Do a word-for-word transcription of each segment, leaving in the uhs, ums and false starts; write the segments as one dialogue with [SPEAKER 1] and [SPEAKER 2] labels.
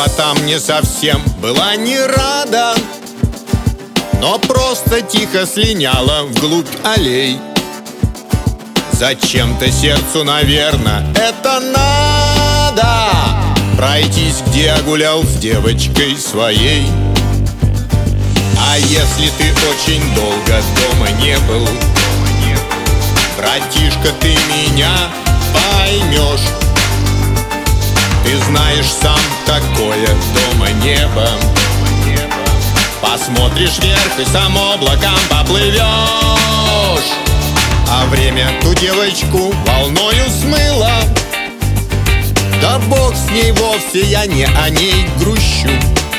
[SPEAKER 1] там не совсем была не рада, но просто тихо слиняла вглубь аллей. Зачем-то сердцу, наверно, это надо пройтись, где я гулял с девочкой своей. А если ты очень долго дома не был, братишка, ты меня поймешь. Ты знаешь сам, такое дома небо. Посмотришь вверх и сам облаком поплывешь. А время ту девочку волною смыло. Да бог с ней, вовсе я не о ней грущу.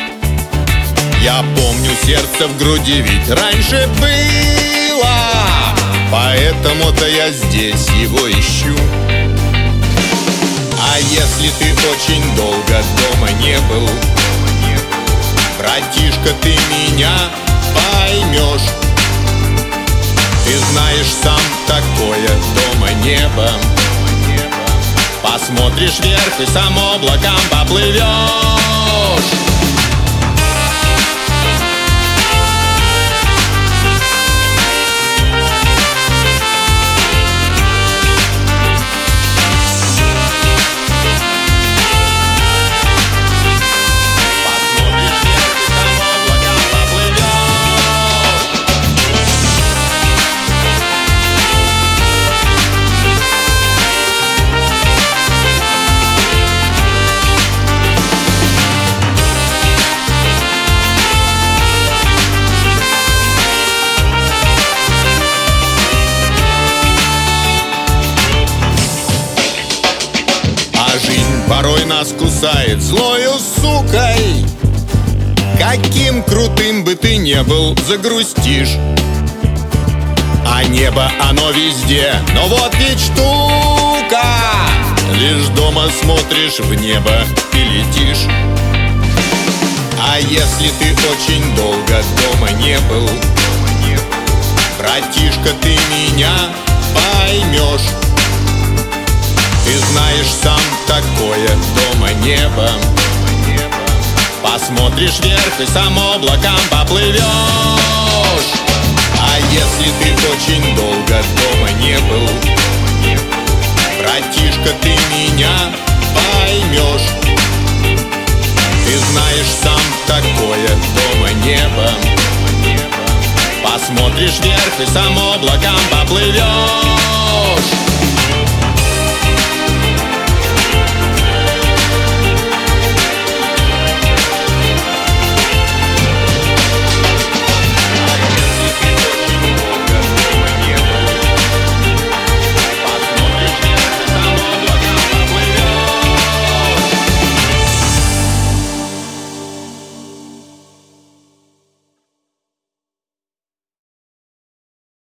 [SPEAKER 1] Я помню, сердце в груди ведь раньше было, поэтому-то я здесь его ищу. А если ты очень долго дома не был, братишка, ты меня поймешь. Ты знаешь сам, такое дома небо. Посмотришь вверх и сам облаком поплывешь. Порой нас кусает злою сукой. Каким крутым бы ты не был, загрустишь. А небо, оно везде, но вот ведь штука. Лишь дома смотришь в небо и летишь. А если ты очень долго дома не был, братишка, ты меня поймешь. Ты знаешь сам, такое дома небо. Посмотришь вверх и сам облаком поплывешь. А если ты очень долго дома не был, братишка, ты меня поймешь. Ты знаешь сам, такое дома небо. Посмотришь вверх и сам облаком поплывешь.